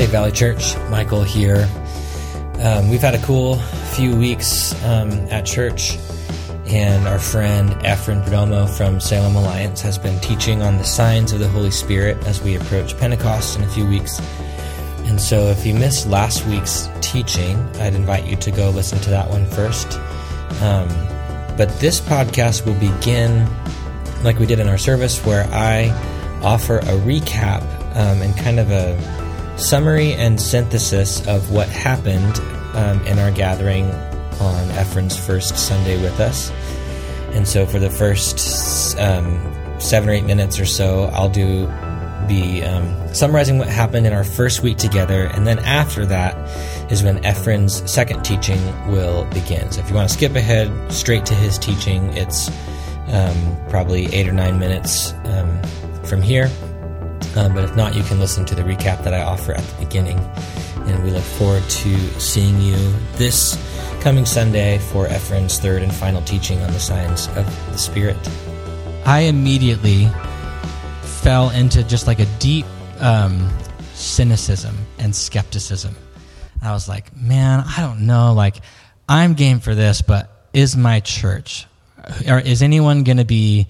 Valley Church. Michael here. We've had a cool few weeks at church, and our friend Efren Perdomo from Salem Alliance has been teaching on the signs of the Holy Spirit as we approach Pentecost in a few weeks. And so if you missed last week's teaching, I'd invite you to go listen to that one first. But this podcast will begin like we did in our service, where I offer a recap and kind of a summary and synthesis of what happened in our gathering on Efren's first Sunday with us. And so for the first 7 or 8 minutes or so, I'll be summarizing what happened in our first week together, and then after that is when Efren's second teaching will begin. So if you want to skip ahead straight to his teaching, it's probably 8 or 9 minutes from here. But if not, you can listen to the recap that I offer at the beginning. And we look forward to seeing you this coming Sunday for Efren's third and final teaching on the signs of the Spirit. I immediately fell into just like a deep cynicism and skepticism. I was like, man, I don't know. Like, I'm game for this, but is my church, or is anyone going to be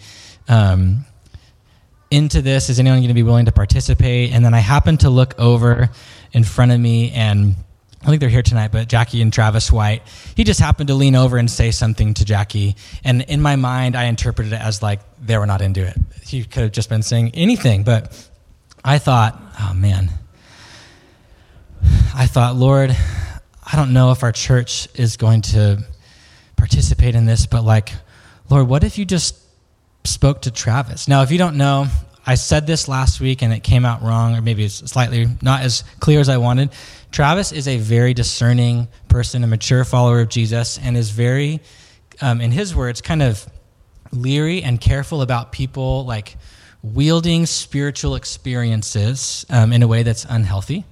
into this? Is anyone going to be willing to participate? And then I happened to look over in front of me, and I think they're here tonight, but Jackie and Travis White, he just happened to lean over and say something to Jackie. And in my mind, I interpreted it as like they were not into it. He could have just been saying anything, but I thought, oh man. I thought, Lord, I don't know if our church is going to participate in this, but like, Lord, what if you just spoke to Travis? Now, if you don't know, I said this last week and it came out wrong, or maybe it's slightly not as clear as I wanted. Travis is a very discerning person, a mature follower of Jesus, and is very, in his words, kind of leery and careful about people like wielding spiritual experiences in a way that's unhealthy.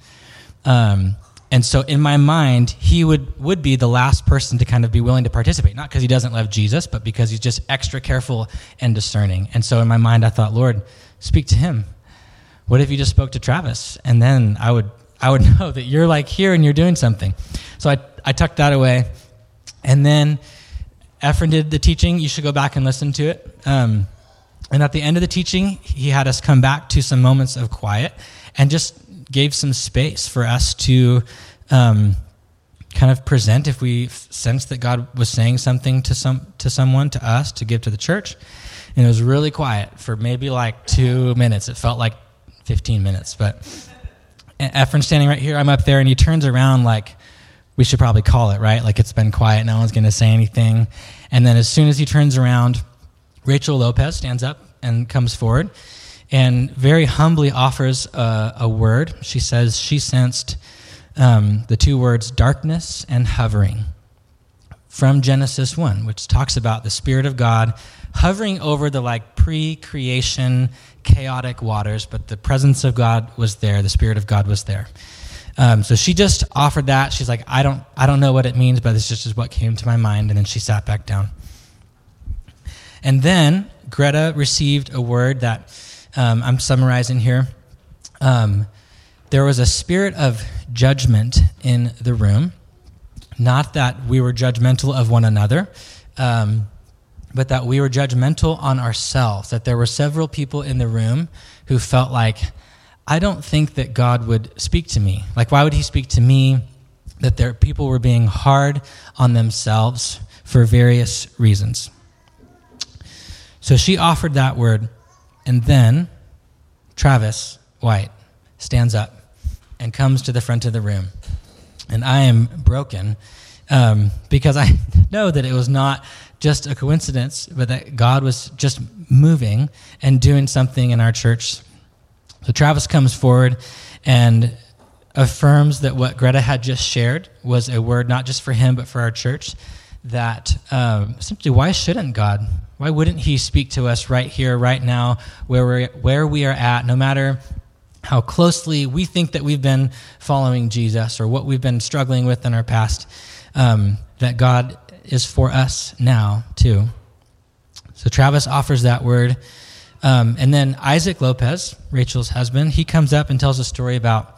And so in my mind, he would be the last person to kind of be willing to participate, not because he doesn't love Jesus, but because he's just extra careful and discerning. And so in my mind, I thought, Lord, speak to him. What if you just spoke to Travis? And then I would know that you're like here and you're doing something. So I tucked that away. And then Efren did the teaching. You should go back and listen to it. And at the end of the teaching, he had us come back to some moments of quiet and just gave some space for us to kind of present if we sensed that God was saying something to someone, to us, to give to the church. And it was really quiet for maybe like 2 minutes. It felt like 15 minutes. But Efren's standing right here. I'm up there, and he turns around like, we should probably call it, right? Like, it's been quiet. No one's going to say anything. And then as soon as he turns around, Rachel Lopez stands up and comes forward and very humbly offers a word. She says she sensed the 2 words, darkness and hovering, from Genesis 1, which talks about the Spirit of God hovering over the like pre-creation chaotic waters, but the presence of God was there. The Spirit of God was there. So she just offered that. She's like, I don't know what it means, but this just is what came to my mind. And then she sat back down. And then Greta received a word that I'm summarizing here. There was a spirit of judgment in the room. Not that we were judgmental of one another, but that we were judgmental on ourselves. That there were several people in the room who felt like, I don't think that God would speak to me. Like, why would he speak to me? That people were being hard on themselves for various reasons. So she offered that word. And then Travis White stands up and comes to the front of the room. And I am broken because I know that it was not just a coincidence, but that God was just moving and doing something in our church. So Travis comes forward and affirms that what Greta had just shared was a word not just for him, but for our church, that simply, why shouldn't God? Why wouldn't he speak to us right here, right now, where we are at, no matter how closely we think that we've been following Jesus or what we've been struggling with in our past, that God is for us now too. So Travis offers that word. And then Isaac Lopez, Rachel's husband, he comes up and tells a story about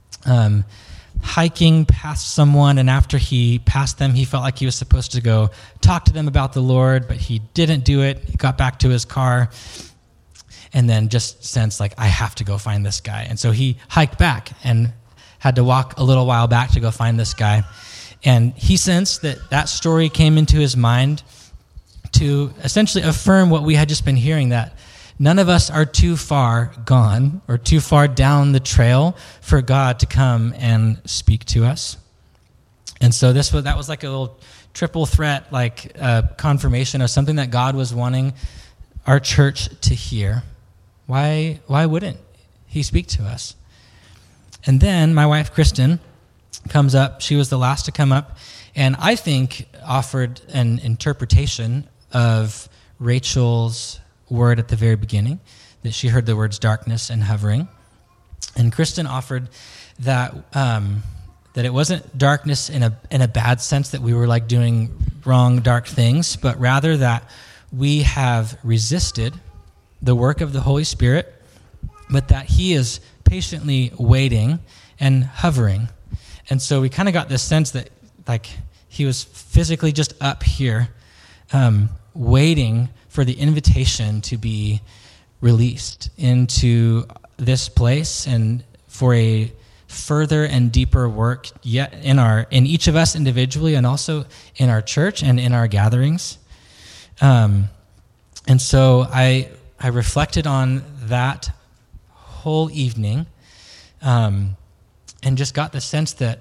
hiking past someone, and after he passed them, he felt like he was supposed to go talk to them about the Lord, but he didn't do it. He got back to his car and then just sensed like, I have to go find this guy. And so he hiked back and had to walk a little while back to go find this guy. And he sensed that story came into his mind to essentially affirm what we had just been hearing, that none of us are too far gone or too far down the trail for God to come and speak to us. And so that was like a little triple threat, like confirmation of something that God was wanting our church to hear. Why wouldn't he speak to us? And then my wife, Kristen, comes up. She was the last to come up, and I think offered an interpretation of Rachel's word at the very beginning, that she heard the words darkness and hovering. And Kristen offered that that it wasn't darkness in a bad sense, that we were like doing wrong, dark things, but rather that we have resisted the work of the Holy Spirit, but that he is patiently waiting and hovering. And so we kind of got this sense that like he was physically just up here, waiting for the invitation to be released into this place and for a further and deeper work yet in each of us individually, and also in our church and in our gatherings. And so I reflected on that whole evening, and just got the sense that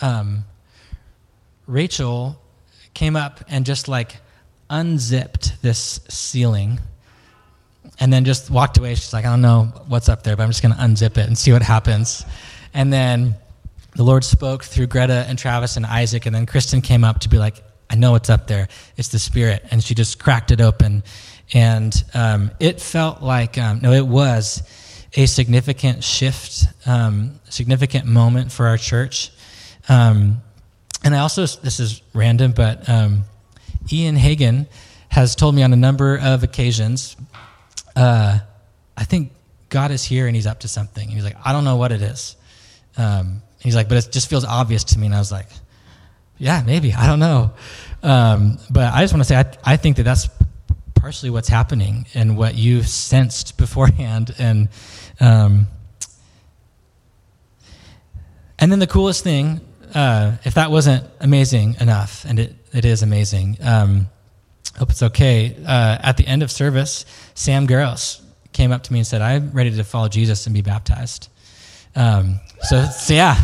Rachel came up and just like unzipped this ceiling and then just walked away. She's like, I don't know what's up there, but I'm just going to unzip it and see what happens. And then the Lord spoke through Greta and Travis and Isaac, and then Kristen came up to be like, I know what's up there. It's the Spirit. And she just cracked it open. And it felt like, it was a significant shift, significant moment for our church. And I also, this is random, but Ian Hagen has told me on a number of occasions, I think God is here and he's up to something. And he's like, I don't know what it is. He's like, but it just feels obvious to me. And I was like, yeah, maybe, I don't know. But I just want to say, I think that that's partially what's happening and what you sensed beforehand. And then the coolest thing, if that wasn't amazing enough, and it is amazing, hope it's okay, at the end of service, Sam Garros came up to me and said, I'm ready to follow Jesus and be baptized. So yeah.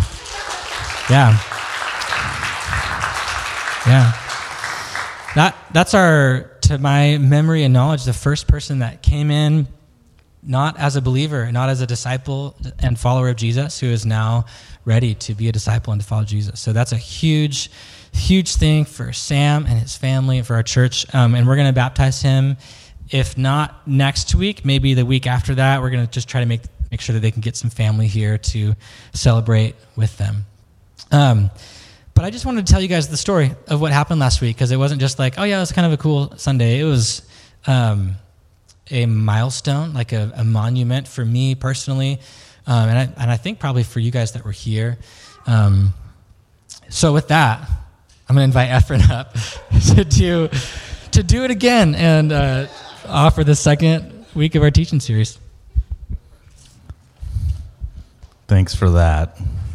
That's to my memory and knowledge, the first person that came in, not as a believer, not as a disciple and follower of Jesus, who is now ready to be a disciple and to follow Jesus. So that's a huge, huge thing for Sam and his family and for our church. And we're going to baptize him. If not next week, maybe the week after that. We're going to just try to make sure that they can get some family here to celebrate with them. But I just wanted to tell you guys the story of what happened last week, because it wasn't just like, oh yeah, it was kind of a cool Sunday. It was a milestone, like a monument for me personally, and I think probably for you guys that were here. So with that, I'm going to invite Efren up to do it again and offer the second week of our teaching series. Thanks for that.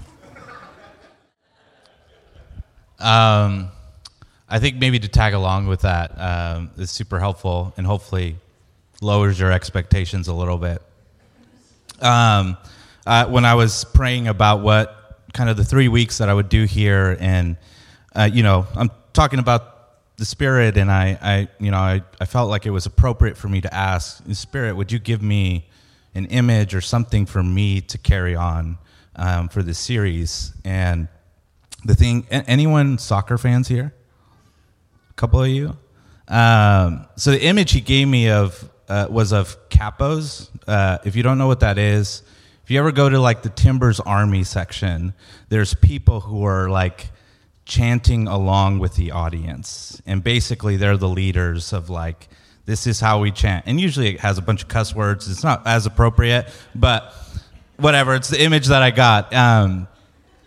I think maybe to tag along with that is super helpful and hopefully lowers your expectations a little bit. When I was praying about what kind of the 3 weeks that I would do here, and I'm talking about the Spirit, and I felt like it was appropriate for me to ask, Spirit, would you give me an image or something for me to carry on for this series? And the thing, anyone soccer fans here? A couple of you? So the image he gave me was of capos. If you don't know what that is, if you ever go to like the Timbers Army section, there's people who are like chanting along with the audience. And basically they're the leaders of like, this is how we chant. And usually it has a bunch of cuss words. It's not as appropriate, but whatever. It's the image that I got.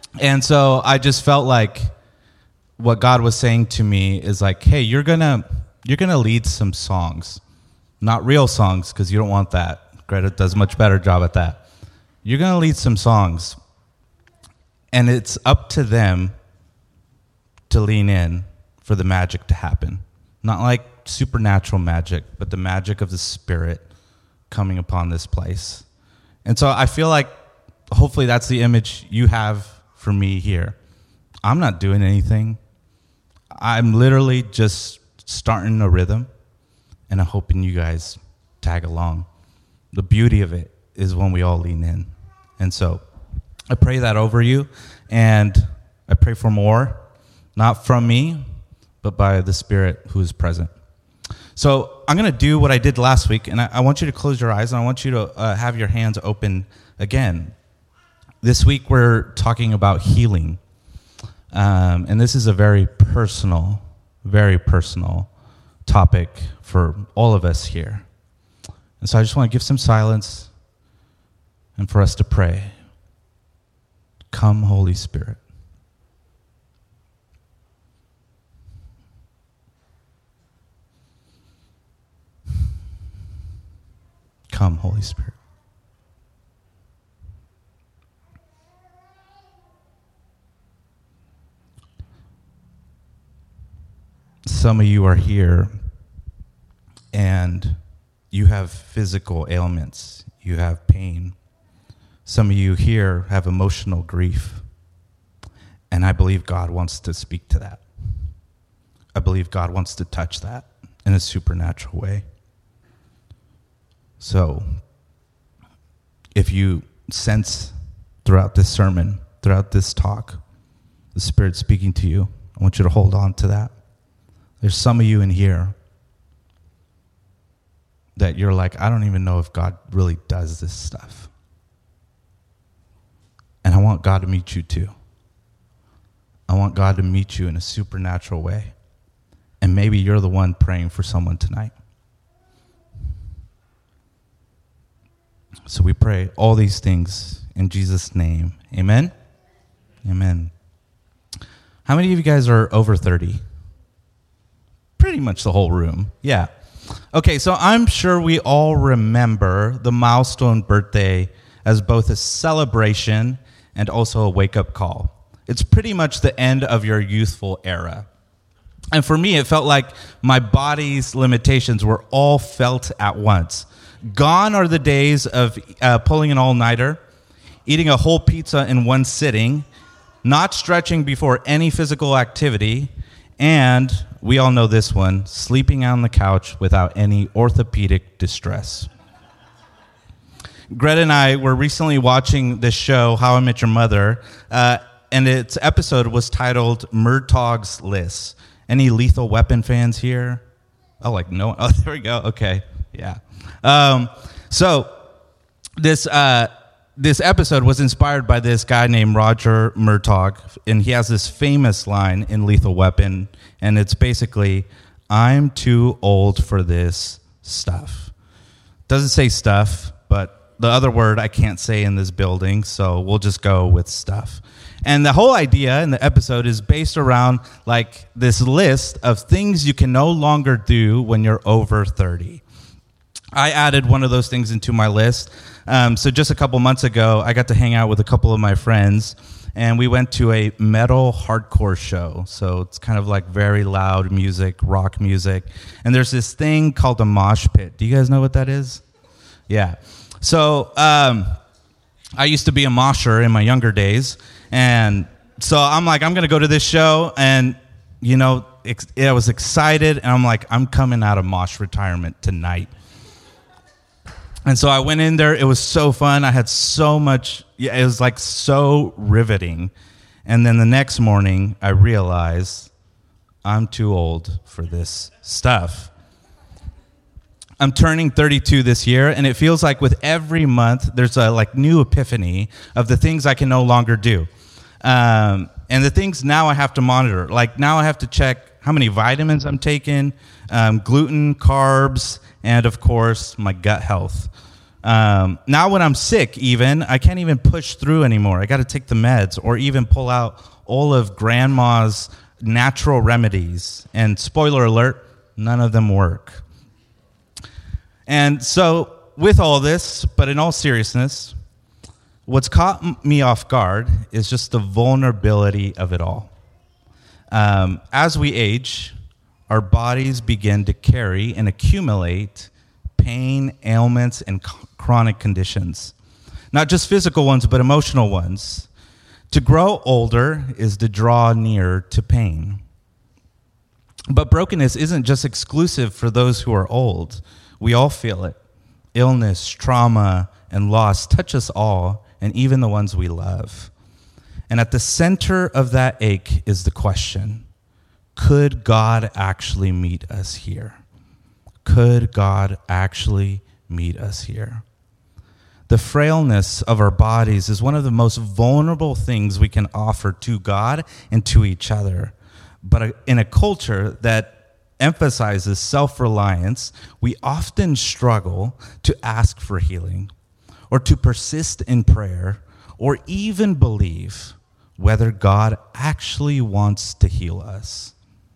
And so I just felt like what God was saying to me is like, hey, you're gonna lead some songs, not real songs, because you don't want that. Greta does a much better job at that. You're gonna lead some songs, and it's up to them to lean in for the magic to happen. Not like supernatural magic, but the magic of the Spirit coming upon this place. And so I feel like hopefully that's the image you have for me here. I'm not doing anything. I'm literally just starting a rhythm, and I'm hoping you guys tag along. The beauty of it is when we all lean in. And so I pray that over you, and I pray for more, not from me, but by the Spirit who is present. So I'm going to do what I did last week, and I want you to close your eyes, and I want you to have your hands open again. This week we're talking about healing, and this is a very personal topic for all of us here. And so I just want to give some silence and for us to pray. Come, Holy Spirit. Come, Holy Spirit. Some of you are here and you have physical ailments. You have pain. Some of you here have emotional grief. And I believe God wants to speak to that. I believe God wants to touch that in a supernatural way. So, if you sense throughout this sermon, throughout this talk, the Spirit speaking to you, I want you to hold on to that. There's some of you in here that you're like, I don't even know if God really does this stuff. And I want God to meet you too. I want God to meet you in a supernatural way. And maybe you're the one praying for someone tonight. So we pray all these things in Jesus' name. Amen? Amen. How many of you guys are over 30? Pretty much the whole room. Yeah. Okay, so I'm sure we all remember the milestone birthday as both a celebration and also a wake-up call. It's pretty much the end of your youthful era. And for me, it felt like my body's limitations were all felt at once. Gone are the days of pulling an all-nighter, eating a whole pizza in one sitting, not stretching before any physical activity, and, we all know this one, sleeping on the couch without any orthopedic distress. Greta and I were recently watching this show, How I Met Your Mother, and its episode was titled Murtaugh's List. Any Lethal Weapon fans here? Oh, like no? Oh, there we go. Okay, yeah. So this episode was inspired by this guy named Roger Murtaugh, and he has this famous line in Lethal Weapon, and it's basically, "I'm too old for this stuff." Doesn't say stuff, but the other word I can't say in this building, so we'll just go with stuff. And the whole idea in the episode is based around like this list of things you can no longer do when you're over 30. I added one of those things into my list. So just a couple months ago, I got to hang out with a couple of my friends, and we went to a metal hardcore show. So it's kind of like very loud music, rock music. And there's this thing called a mosh pit. Do you guys know what that is? Yeah. So I used to be a mosher in my younger days. And so I'm like, I'm going to go to this show. And, you know, I was excited. And I'm like, I'm coming out of mosh retirement tonight. And so I went in there. It was so fun. I had so much. Yeah, it was like so riveting. And then the next morning, I realized I'm too old for this stuff. I'm turning 32 this year, and it feels like with every month, there's a like new epiphany of the things I can no longer do. And the things now I have to monitor. Like now I have to check how many vitamins I'm taking, gluten, carbs, and of course, my gut health. Now when I'm sick even, I can't even push through anymore. I got to take the meds or even pull out all of grandma's natural remedies. And spoiler alert, none of them work. And so with all this, but in all seriousness, what's caught me off guard is just the vulnerability of it all. As we age, our bodies begin to carry and accumulate pain, ailments, and chronic conditions. Not just physical ones, but emotional ones. To grow older is to draw near to pain. But brokenness isn't just exclusive for those who are old. We all feel it. Illness, trauma, and loss touch us all, and even the ones we love. And at the center of that ache is the question, could God actually meet us here? Could God actually meet us here? The frailness of our bodies is one of the most vulnerable things we can offer to God and to each other. But in a culture that emphasizes self-reliance, we often struggle to ask for healing or to persist in prayer or even believe whether God actually wants to heal us.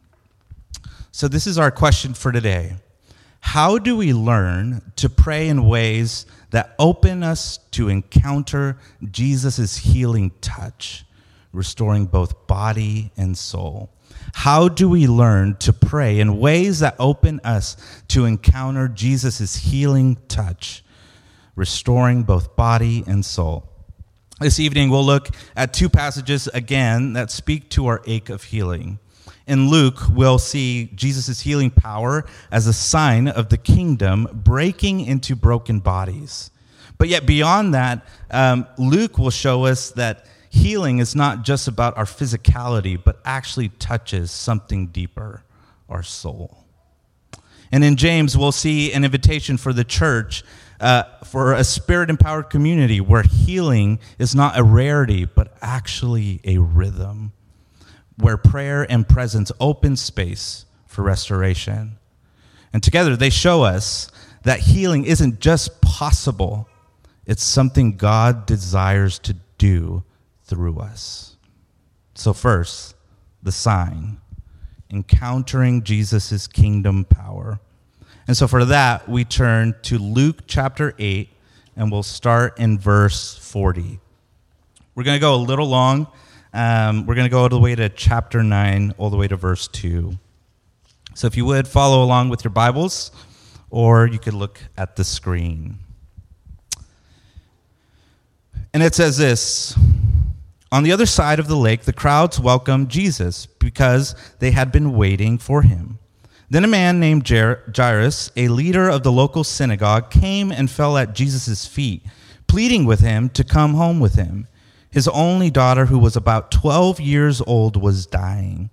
So this is our question for today. How do we learn to pray in ways that open us to encounter Jesus' healing touch, restoring both body and soul? How do we learn to pray in ways that open us to encounter Jesus' healing touch, restoring both body and soul? This evening, we'll look at two passages again that speak to our ache of healing. In Luke, we'll see Jesus' healing power as a sign of the kingdom breaking into broken bodies. But yet beyond that, Luke will show us that healing is not just about our physicality, but actually touches something deeper, our soul. And in James, we'll see an invitation for the church for a spirit-empowered community where healing is not a rarity, but actually a rhythm, where prayer and presence open space for restoration. And together they show us that healing isn't just possible, it's something God desires to do through us. So first, the sign, encountering Jesus' kingdom power. And so for that, we turn to Luke chapter 8, and we'll start in verse 40. We're going to go a little long. We're going to go all the way to chapter 9, all the way to verse 2. So if you would, follow along with your Bibles, or you could look at the screen. And it says this: on the other side of the lake, the crowds welcomed Jesus because they had been waiting for him. Then a man named Jairus, a leader of the local synagogue, came and fell at Jesus' feet, pleading with him to come home with him. His only daughter, who was about 12 years old, was dying.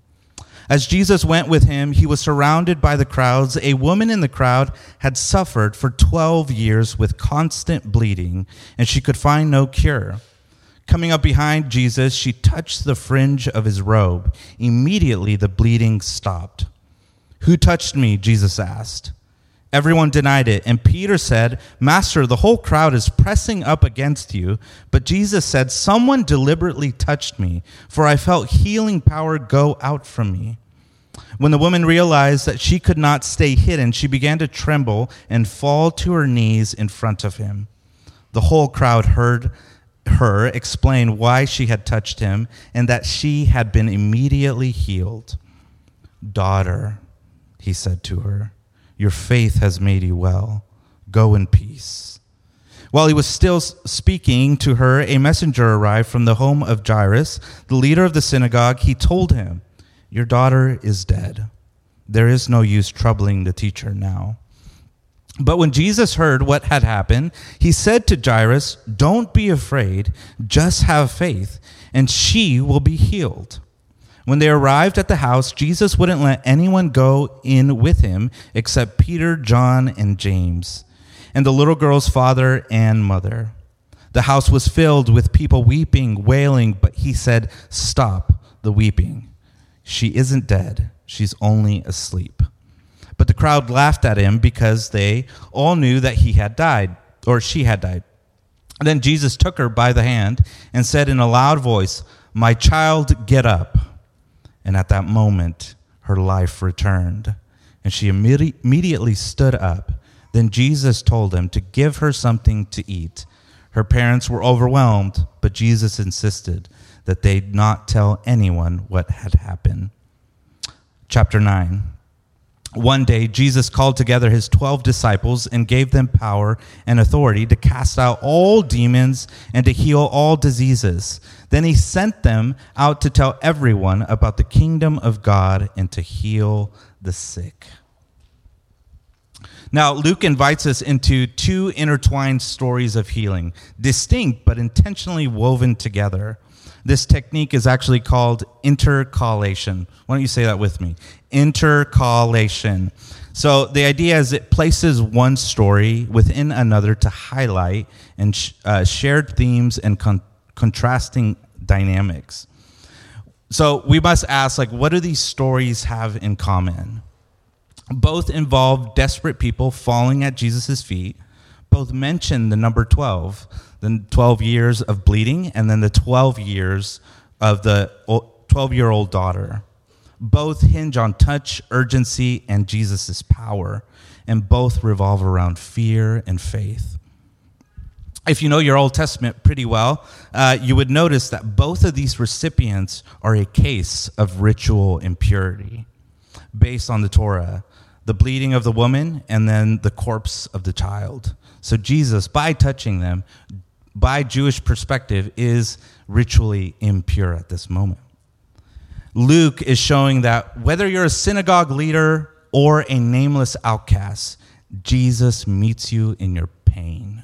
As Jesus went with him, he was surrounded by the crowds. A woman in the crowd had suffered for 12 years with constant bleeding, and she could find no cure. Coming up behind Jesus, she touched the fringe of his robe. Immediately, the bleeding stopped. "Who touched me?" Jesus asked. Everyone denied it, and Peter said, "Master, the whole crowd is pressing up against you." But Jesus said, "Someone deliberately touched me, for I felt healing power go out from me." When the woman realized that she could not stay hidden, she began to tremble and fall to her knees in front of him. The whole crowd heard her explain why she had touched him and that she had been immediately healed. "Daughter," he said to her, "your faith has made you well. Go in peace." While he was still speaking to her, a messenger arrived from the home of Jairus, the leader of the synagogue. He told him, "Your daughter is dead. There is no use troubling the teacher now." But when Jesus heard what had happened, he said to Jairus, "Don't be afraid, just have faith, and she will be healed." When they arrived at the house, Jesus wouldn't let anyone go in with him except Peter, John, and James, and the little girl's father and mother. The house was filled with people weeping, wailing, but he said, "Stop the weeping. She isn't dead. She's only asleep." But the crowd laughed at him because they all knew that he had died. or she had died. Then Jesus took her by the hand and said in a loud voice, "My child, get up." And at that moment, her life returned, and she immediately stood up. Then Jesus told him to give her something to eat. Her parents were overwhelmed, but Jesus insisted that they not tell anyone what had happened. Chapter 9. One day, Jesus called together his 12 disciples and gave them power and authority to cast out all demons and to heal all diseases. Then he sent them out to tell everyone about the kingdom of God and to heal the sick. Now, Luke invites us into two intertwined stories of healing, distinct but intentionally woven together. This technique is actually called intercalation. Why don't you say that with me? Intercalation. So the idea is it places one story within another to highlight and shared themes and contrasting dynamics. So we must ask, what do these stories have in common? Both involve desperate people falling at Jesus' feet. Both mention the number 12, the 12 years of bleeding, and then the 12 years of the 12-year-old daughter. Both hinge on touch, urgency, and Jesus' power, and both revolve around fear and faith. If you know your Old Testament pretty well, you would notice that both of these recipients are a case of ritual impurity based on the Torah, the bleeding of the woman, and then the corpse of the child. So Jesus, by touching them, by Jewish perspective, is ritually impure at this moment. Luke is showing that whether you're a synagogue leader or a nameless outcast, Jesus meets you in your pain.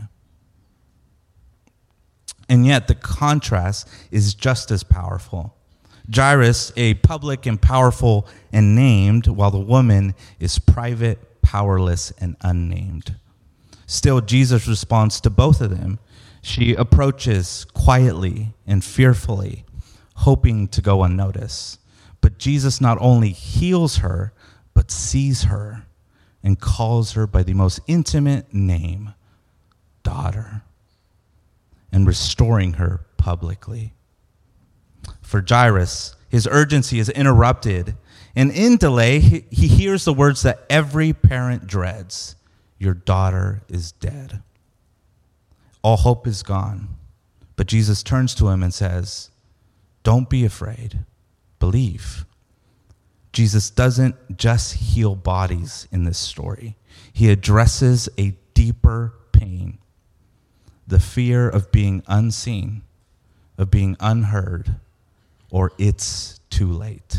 And yet the contrast is just as powerful. Jairus, a public and powerful and named, while the woman is private, powerless, and unnamed. Still, Jesus responds to both of them. She approaches quietly and fearfully, hoping to go unnoticed. But Jesus not only heals her, but sees her and calls her by the most intimate name, daughter, and restoring her publicly. For Jairus, his urgency is interrupted, and in delay, he hears the words that every parent dreads: "Your daughter is dead." All hope is gone, but Jesus turns to him and says, "Don't be afraid, believe." Jesus doesn't just heal bodies in this story. He addresses a deeper pain, the fear of being unseen, of being unheard, or it's too late.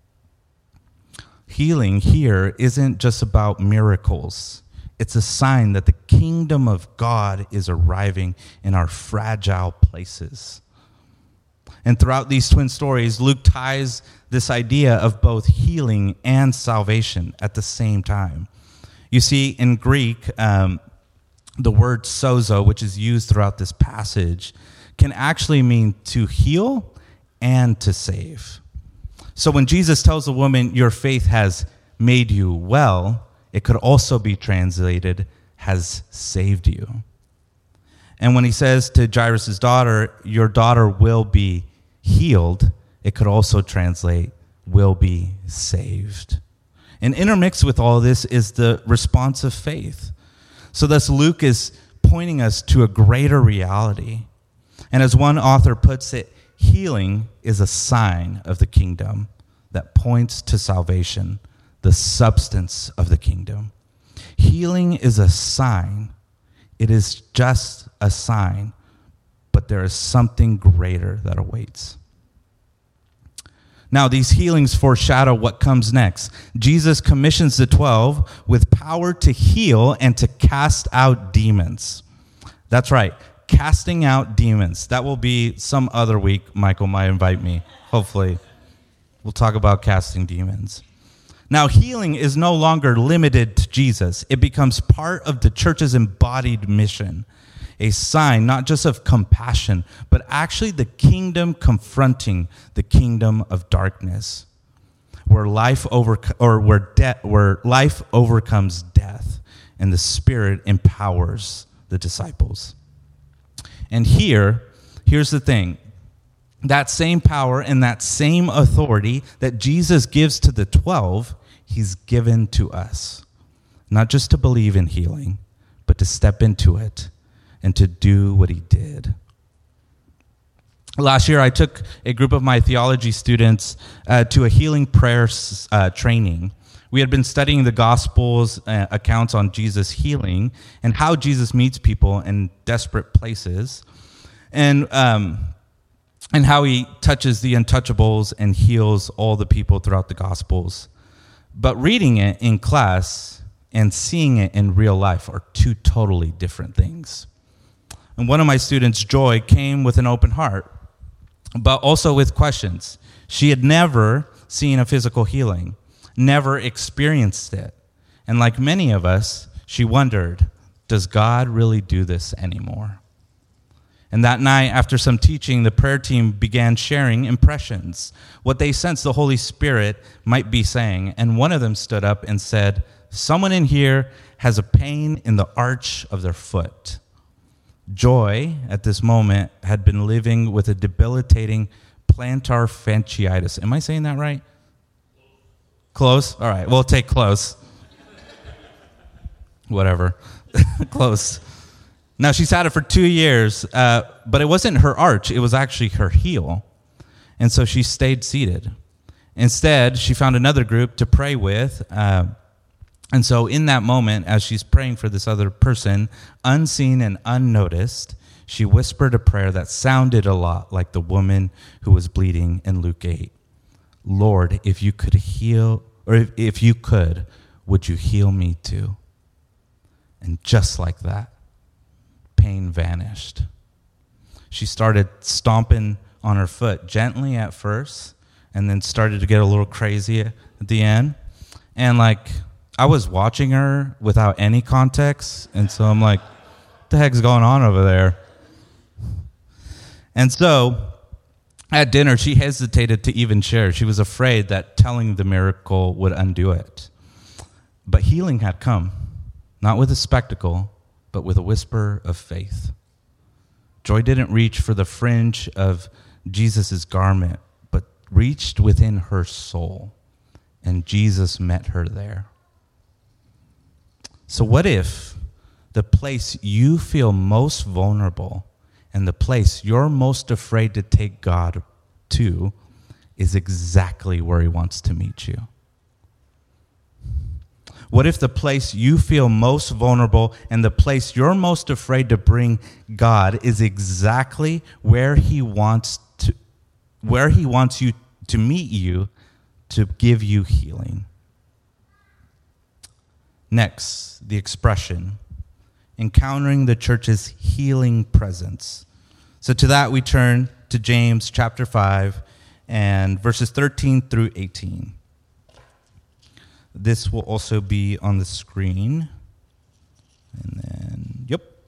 Healing here isn't just about miracles. It's a sign that the kingdom of God is arriving in our fragile places. And throughout these twin stories, Luke ties this idea of both healing and salvation at the same time. You see, in Greek, the word sozo, which is used throughout this passage, can actually mean to heal and to save. So when Jesus tells the woman, "Your faith has made you well," it could also be translated, "has saved you." And when he says to Jairus' daughter, "Your daughter will be healed," it could also translate, "will be saved." And intermixed with all this is the response of faith. So thus Luke is pointing us to a greater reality. And as one author puts it, healing is a sign of the kingdom that points to salvation, the substance of the kingdom. Healing is a sign. It is just a sign, but there is something greater that awaits. Now, these healings foreshadow what comes next. Jesus commissions the 12 with power to heal and to cast out demons. That's right, casting out demons. That will be some other week. Michael might invite me, hopefully. We'll talk about casting demons. Now, healing is no longer limited to Jesus. It becomes part of the church's embodied mission, a sign not just of compassion, but actually the kingdom confronting the kingdom of darkness, where life overcomes death, and the Spirit empowers the disciples. And here's the thing. That same power and that same authority that Jesus gives to the 12, he's given to us. Not just to believe in healing, but to step into it and to do what he did. Last year, I took a group of my theology students to a healing prayer training. We had been studying the Gospels accounts on Jesus healing and how Jesus meets people in desperate places, and how he touches the untouchables and heals all the people throughout the Gospels. But reading it in class and seeing it in real life are two totally different things. And one of my students, Joy, came with an open heart, but also with questions. She had never seen a physical healing, never experienced it. And like many of us, she wondered, does God really do this anymore? And that night, after some teaching, the prayer team began sharing impressions, what they sensed the Holy Spirit might be saying. And one of them stood up and said, someone in here has a pain in the arch of their foot. Joy, at this moment, had been living with a debilitating plantar fasciitis. Am I saying that right? Close? All right, we'll take close. Whatever. Close. Now, she's had it for 2 years, but it wasn't her arch. It was actually her heel. And so she stayed seated. Instead, she found another group to pray with. And so in that moment, as she's praying for this other person, unseen and unnoticed, she whispered a prayer that sounded a lot like the woman who was bleeding in Luke 8. Lord, if you could heal, or if you could, would you heal me too? And just like that, pain vanished. She started stomping on her foot gently at first, and then started to get a little crazy at the end. And I was watching her without any context, and so I'm like, what the heck's going on over there? And so at dinner, she hesitated to even share. She was afraid that telling the miracle would undo it. But healing had come, not with a spectacle, but with a whisper of faith. Joy didn't reach for the fringe of Jesus' garment, but reached within her soul, and Jesus met her there. So what if the place you feel most vulnerable and the place you're most afraid to take God to is exactly where he wants to meet you? What if the place you feel most vulnerable and the place you're most afraid to bring God is exactly where he wants you to meet you to give you healing? Next, the expression, encountering the church's healing presence. So to that we turn to James chapter 5 and verses 13 through 18. This will also be on the screen. And then,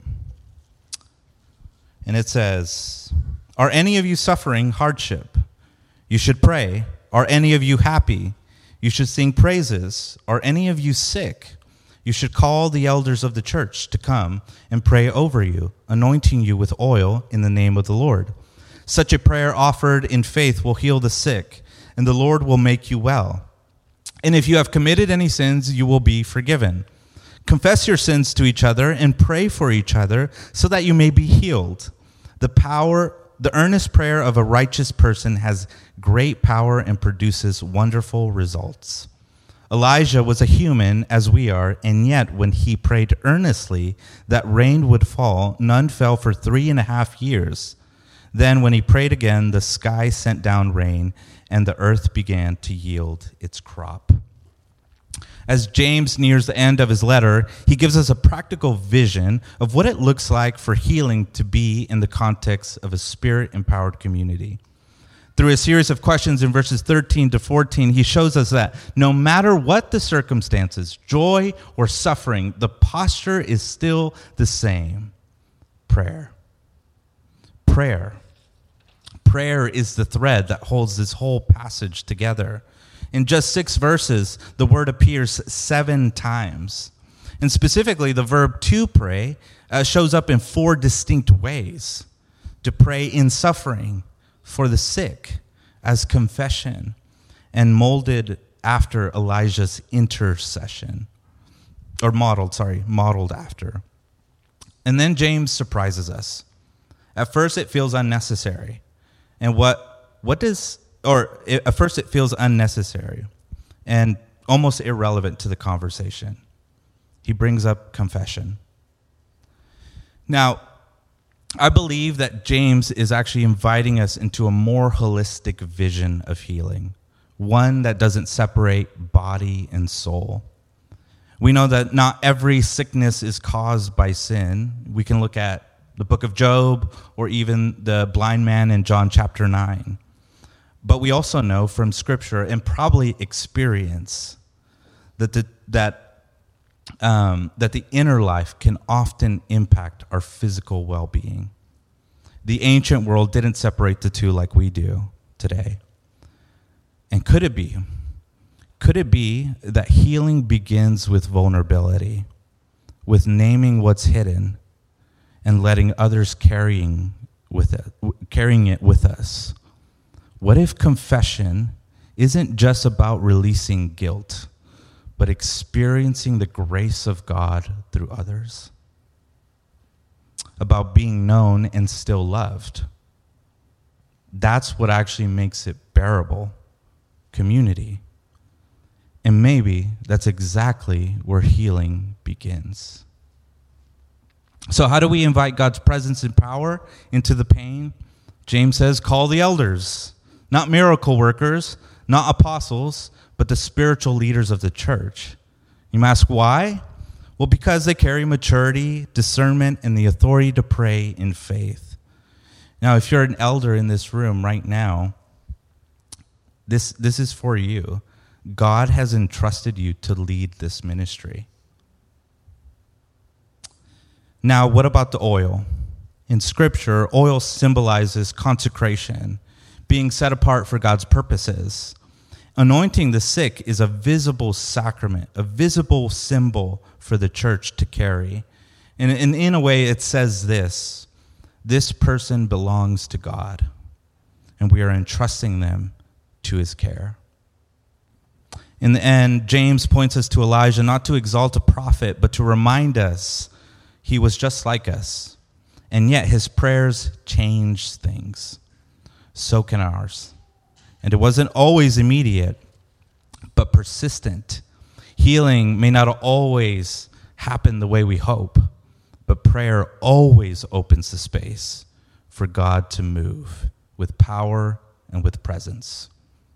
And it says, are any of you suffering hardship? You should pray. Are any of you happy? You should sing praises. Are any of you sick? You should call the elders of the church to come and pray over you, anointing you with oil in the name of the Lord. Such a prayer offered in faith will heal the sick, and the Lord will make you well. And if you have committed any sins, you will be forgiven. Confess your sins to each other and pray for each other so that you may be healed. The earnest prayer of a righteous person has great power and produces wonderful results. Elijah was a human as we are, and yet when he prayed earnestly that rain would fall, none fell for 3.5 years. Then when he prayed again, the sky sent down rain, and the earth began to yield its crop. As James nears the end of his letter, he gives us a practical vision of what it looks like for healing to be in the context of a spirit-empowered community. Through a series of questions in verses 13 to 14, he shows us that no matter what the circumstances, joy or suffering, the posture is still the same. Prayer. Prayer. Prayer is the thread that holds this whole passage together. In just 6 verses, the word appears 7 times. And specifically, the verb to pray shows up in 4 distinct ways. To pray in suffering, for the sick, as confession, and molded after Elijah's intercession. Or modeled after. And then James surprises us. At first it feels unnecessary. And at first it feels unnecessary and almost irrelevant to the conversation. He brings up confession. Now, I believe that James is actually inviting us into a more holistic vision of healing, one that doesn't separate body and soul. We know that not every sickness is caused by sin. We can look at the book of Job or even the blind man in John chapter 9. But we also know from Scripture and probably experience that the inner life can often impact our physical well-being. The ancient world didn't separate the two like we do today. And could it be that healing begins with vulnerability, with naming what's hidden and letting others carrying it with us? What if confession isn't just about releasing guilt, but experiencing the grace of God through others? About being known and still loved. That's what actually makes it bearable. Community. And maybe that's exactly where healing begins. So how do we invite God's presence and power into the pain? James says, call the elders, not miracle workers, not apostles, but the spiritual leaders of the church. You may ask why? Well, because they carry maturity, discernment, and the authority to pray in faith. Now, if you're an elder in this room right now, this is for you. God has entrusted you to lead this ministry. Now, what about the oil? In Scripture, oil symbolizes consecration, being set apart for God's purposes. Anointing the sick is a visible sacrament, a visible symbol for the church to carry. And in a way, it says this person belongs to God, and we are entrusting them to his care. In the end, James points us to Elijah not to exalt a prophet, but to remind us he was just like us. And yet his prayers changed things. So can ours. And it wasn't always immediate, but persistent. Healing may not always happen the way we hope, but prayer always opens the space for God to move with power and with presence.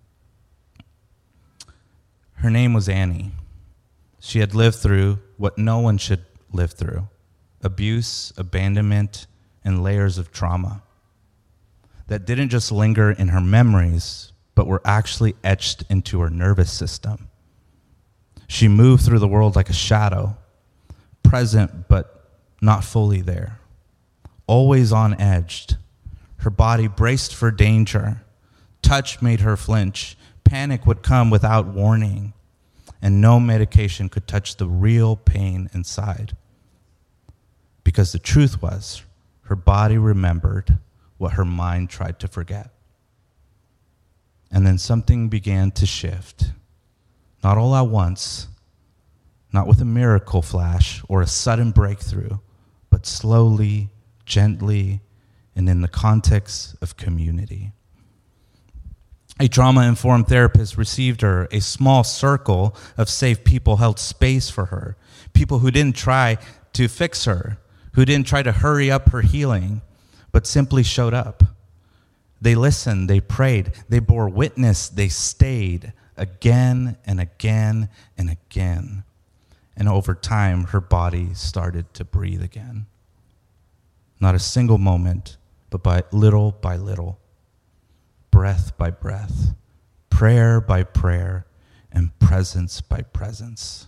Her name was Annie. She had lived through what no one should live through: abuse, abandonment, and layers of trauma that didn't just linger in her memories, but were actually etched into her nervous system. She moved through the world like a shadow, present but not fully there, always on edge. Her body braced for danger. Touch made her flinch. Panic would come without warning, and no medication could touch the real pain inside. Because the truth was, her body remembered what her mind tried to forget. And then something began to shift. Not all at once, not with a miracle flash or a sudden breakthrough, but slowly, gently, and in the context of community. A trauma-informed therapist received her. A small circle of safe people held space for her. People who didn't try to fix her, who didn't try to hurry up her healing, but simply showed up. They listened, they prayed, they bore witness, they stayed again and again and again. And over time, her body started to breathe again. Not a single moment, but by little, breath by breath, prayer by prayer, and presence by presence.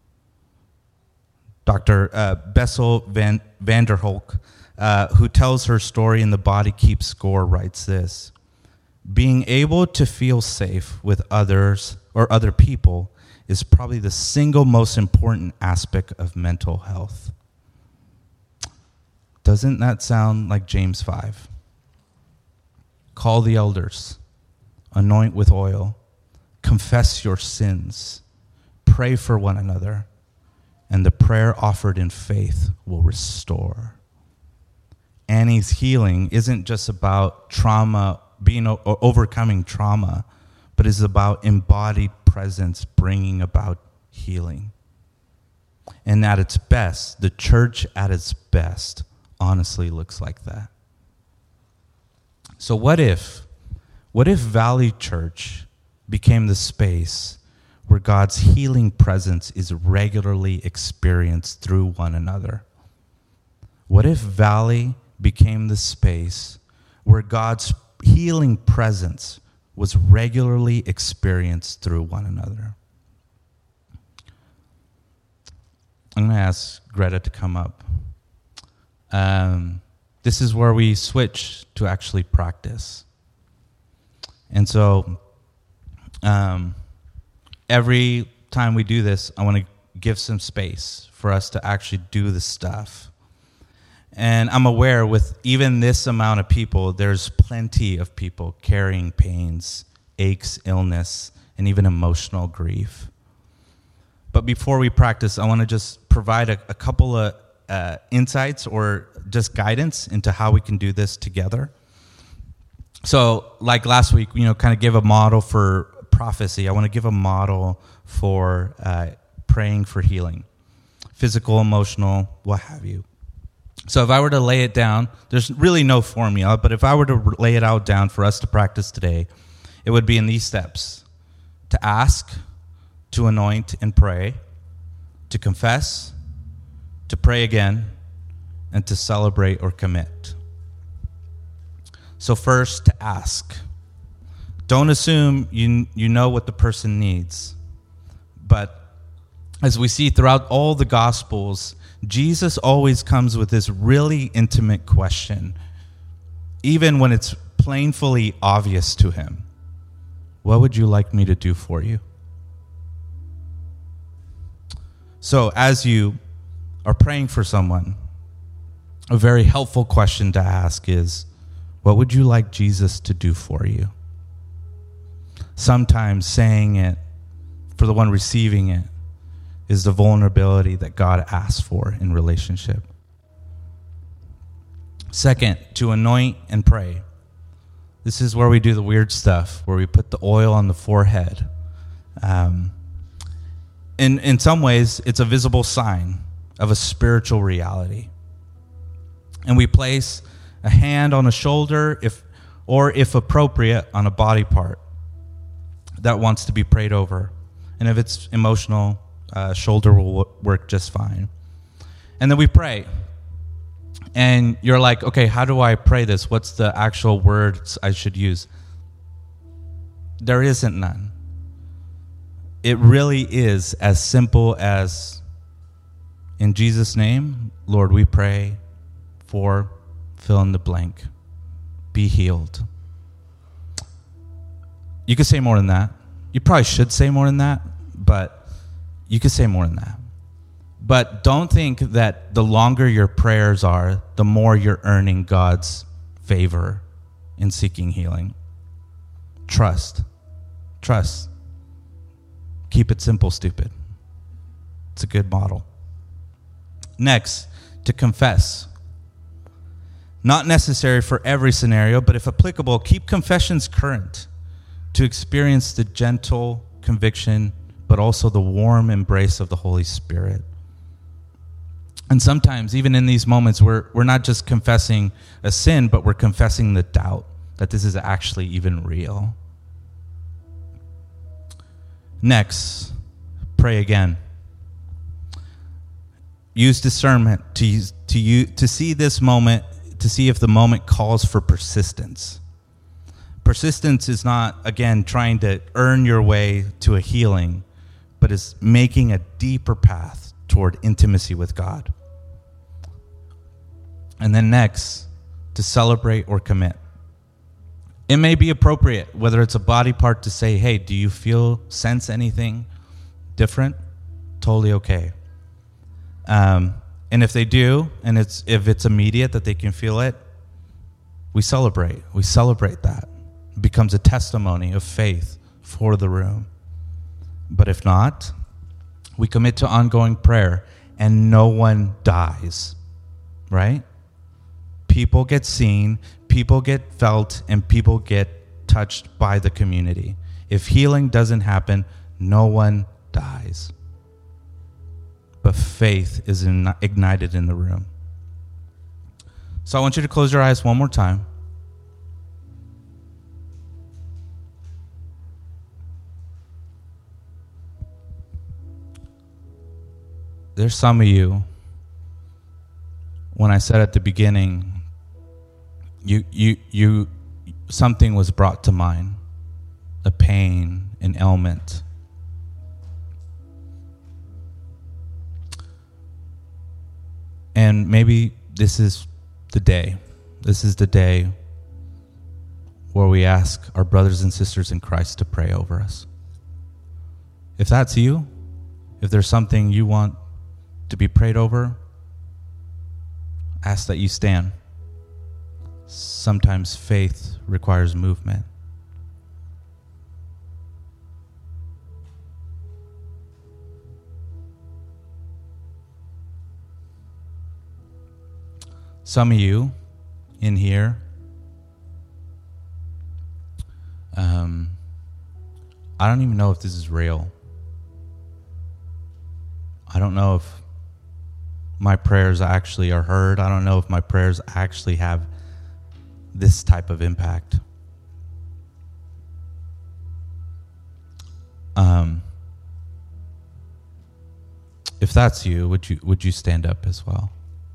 Dr. Bessel van der Kolk, who tells her story in The Body Keeps Score, writes this: being able to feel safe with others or other people is probably the single most important aspect of mental health. Doesn't that sound like James 5? Call the elders, anoint with oil, confess your sins, pray for one another, and the prayer offered in faith will restore. Annie's healing isn't just about trauma, overcoming trauma, but is about embodied presence bringing about healing. And at its best, the church at its best honestly looks like that. So what if Valley Church became the space where God's healing presence is regularly experienced through one another? What if Valley became the space where God's healing presence was regularly experienced through one another? I'm going to ask Greta to come up. This is where we switch to actually practice. And so every time we do this, I want to give some space for us to actually do the stuff. And I'm aware with even this amount of people, there's plenty of people carrying pains, aches, illness, and even emotional grief. But before we practice, I want to just provide a couple of insights or just guidance into how we can do this together. So like last week, kind of give a model for prophecy. I want to give a model for praying for healing, physical, emotional, what have you. So if I were to lay it down, there's really no formula, but if I were to lay it out down for us to practice today, it would be in these steps: to ask, to anoint and pray, to confess, to pray again, and to celebrate or commit. So first, to ask. Don't assume you know what the person needs. But as we see throughout all the Gospels, Jesus always comes with this really intimate question, even when it's plainly obvious to him. What would you like me to do for you? So as you are praying for someone, a very helpful question to ask is, what would you like Jesus to do for you? Sometimes saying it for the one receiving it is the vulnerability that God asks for in relationship. Second, to anoint and pray. This is where we do the weird stuff, where we put the oil on the forehead. In some ways, it's a visible sign of a spiritual reality. And we place a hand on a shoulder, if appropriate, on a body part that wants to be prayed over. And if it's emotional, shoulder will work just fine. And then we pray. And you're like, okay, how do I pray this? What's the actual words I should use? There isn't none. It really is as simple as, in Jesus' name, Lord, we pray for fill in the blank. Be healed. You could say more than that. You probably should say more than that, but you could say more than that. But don't think that the longer your prayers are, the more you're earning God's favor in seeking healing. Trust. Keep it simple, stupid. It's a good model. Next, to confess. Not necessary for every scenario, but if applicable, keep confessions current to experience the gentle conviction, but also the warm embrace of the Holy Spirit. And sometimes, even in these moments, we're not just confessing a sin, but we're confessing the doubt that this is actually even real. Next, pray again. Use discernment to see this moment, to see if the moment calls for persistence. Persistence is not, again, trying to earn your way to a healing, but is making a deeper path toward intimacy with God. And then next, to celebrate or commit. It may be appropriate, whether it's a body part, to say, hey, do you sense anything? different, totally okay. And if they do, and if it's immediate that they can feel it, we celebrate. We celebrate that. It becomes a testimony of faith for the room. But if not, we commit to ongoing prayer, and no one dies, right? People get seen, people get felt, and people get touched by the community. If healing doesn't happen, no one dies. But faith is ignited in the room. So I want you to close your eyes one more time. There's some of you, when I said at the beginning, you something was brought to mind, a pain, an ailment. And maybe this is the day. This is the day where we ask our brothers and sisters in Christ to pray over us. If that's you, if there's something you want to be prayed over, ask that you stand. Sometimes faith requires movement. Some of you in here, I don't even know if this is real. I don't know if my prayers actually are heard. I don't know if my prayers actually have this type of impact. If that's you, would you stand up as well?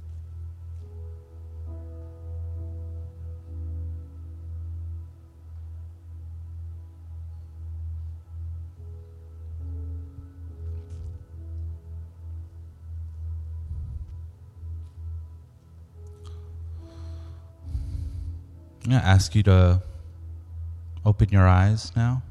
I'm going to ask you to open your eyes now.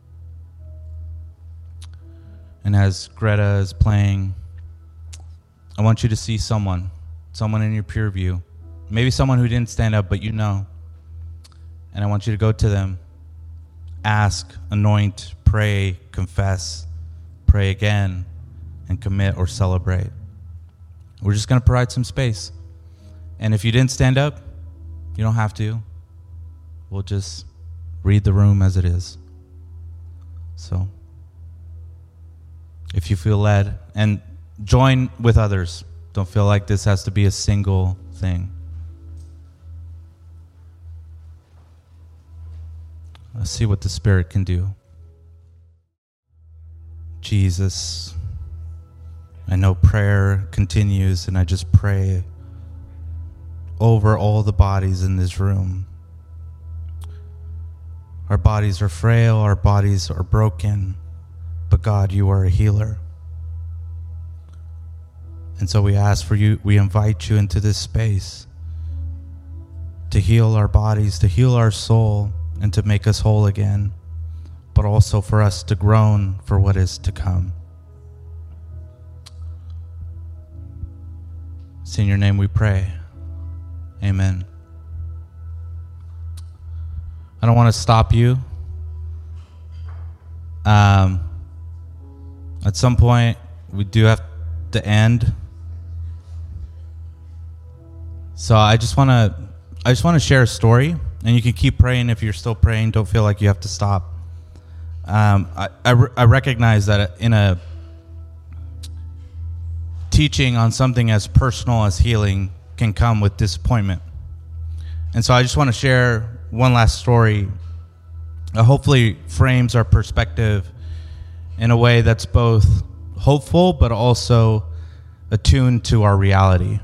And as Greta is playing, I want you to see someone in your peer view. Maybe someone who didn't stand up, but you know. And I want you to go to them, ask, anoint, pray, confess, pray again, and commit or celebrate. We're just going to provide some space. And if you didn't stand up, you don't have to. We'll just read the room as it is. So, if you feel led, and join with others. Don't feel like this has to be a single thing. Let's see what the Spirit can do. Jesus, I know prayer continues, and I just pray over all the bodies in this room. Our bodies are frail, our bodies are broken, but God, you are a healer. And so we ask for you, we invite you into this space to heal our bodies, to heal our soul, and to make us whole again, but also for us to groan for what is to come. It's in your name we pray. Amen. I don't want to stop you. At some point, we do have to end. So I just want to share a story, and you can keep praying if you're still praying. Don't feel like you have to stop. I recognize that in a teaching on something as personal as healing can come with disappointment. And so I just want to share one last story that hopefully frames our perspective in a way that's both hopeful but also attuned to our reality.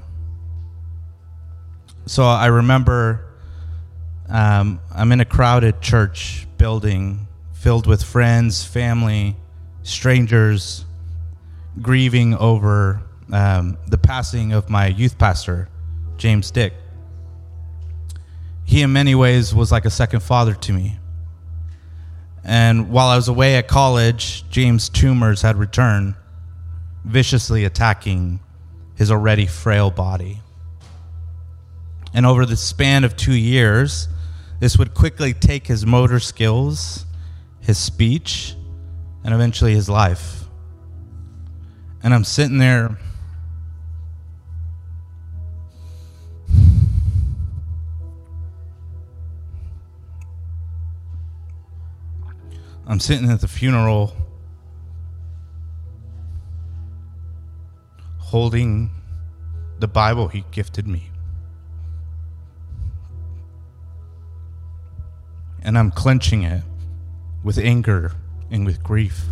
So I remember I'm in a crowded church building filled with friends, family, strangers, grieving over the passing of my youth pastor, James Dick. He in many ways was like a second father to me. And while I was away at college, James' tumors had returned, viciously attacking his already frail body. And over the span of 2 years, this would quickly take his motor skills, his speech, and eventually his life. And I'm sitting there at the funeral holding the Bible he gifted me. And I'm clenching it with anger and with grief.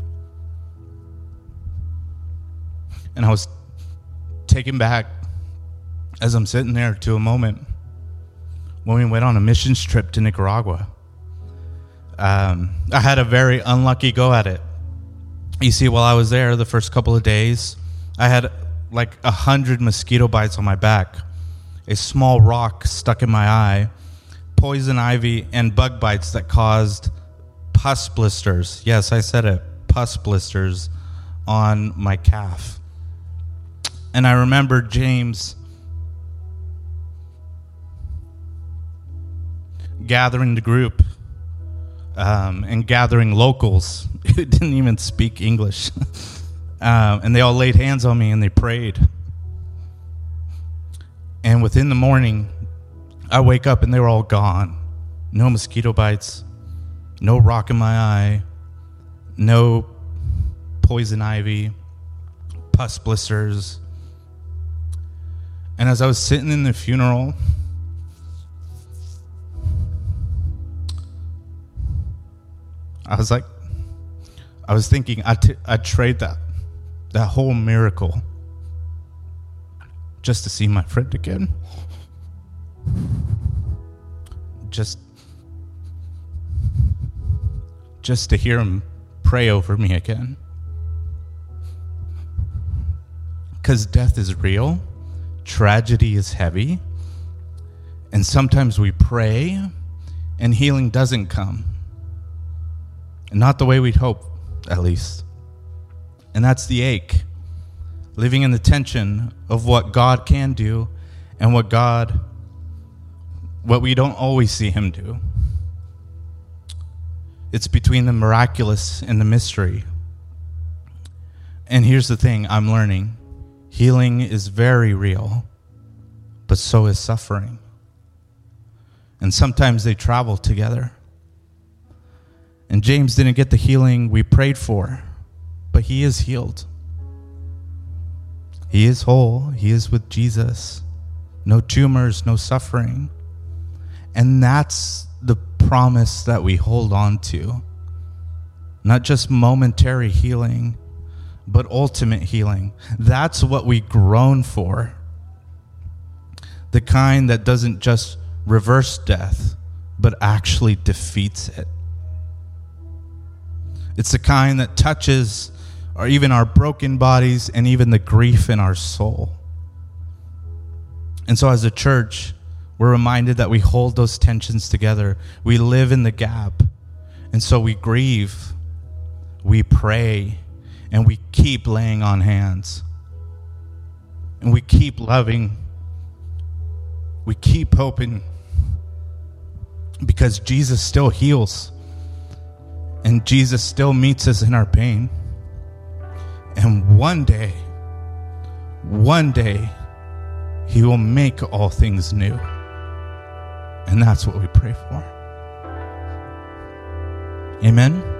And I was taken back as I'm sitting there to a moment when we went on a missions trip to Nicaragua. I had a very unlucky go at it. You see, while I was there the first couple of days, I had like 100 mosquito bites on my back, a small rock stuck in my eye, poison ivy, and bug bites that caused pus blisters. Yes, I said it, pus blisters on my calf. And I remember James gathering the group and gathering locals who didn't even speak English. And they all laid hands on me and they prayed. And within the morning, I wake up and they were all gone. No mosquito bites, no rock in my eye, no poison ivy, pus blisters. And as I was sitting in the funeral, I was thinking I'd trade that whole miracle just to see my friend again. Just to hear him pray over me again. Because death is real, tragedy is heavy, and sometimes we pray and healing doesn't come. Not the way we'd hope, at least. And that's the ache. Living in the tension of what God can do and what we don't always see him do. It's between the miraculous and the mystery. And here's the thing I'm learning. Healing is very real, but so is suffering. And sometimes they travel together. And James didn't get the healing we prayed for, but he is healed. He is whole. He is with Jesus. No tumors, no suffering. And that's the promise that we hold on to. Not just momentary healing, but ultimate healing. That's what we groan for. The kind that doesn't just reverse death, but actually defeats it. It's the kind that touches or even our broken bodies and even the grief in our soul. And so as a church, we're reminded that we hold those tensions together. We live in the gap. And so we grieve, we pray, and we keep laying on hands. And we keep loving. We keep hoping because Jesus still heals. And Jesus still meets us in our pain. And one day, he will make all things new. And that's what we pray for. Amen.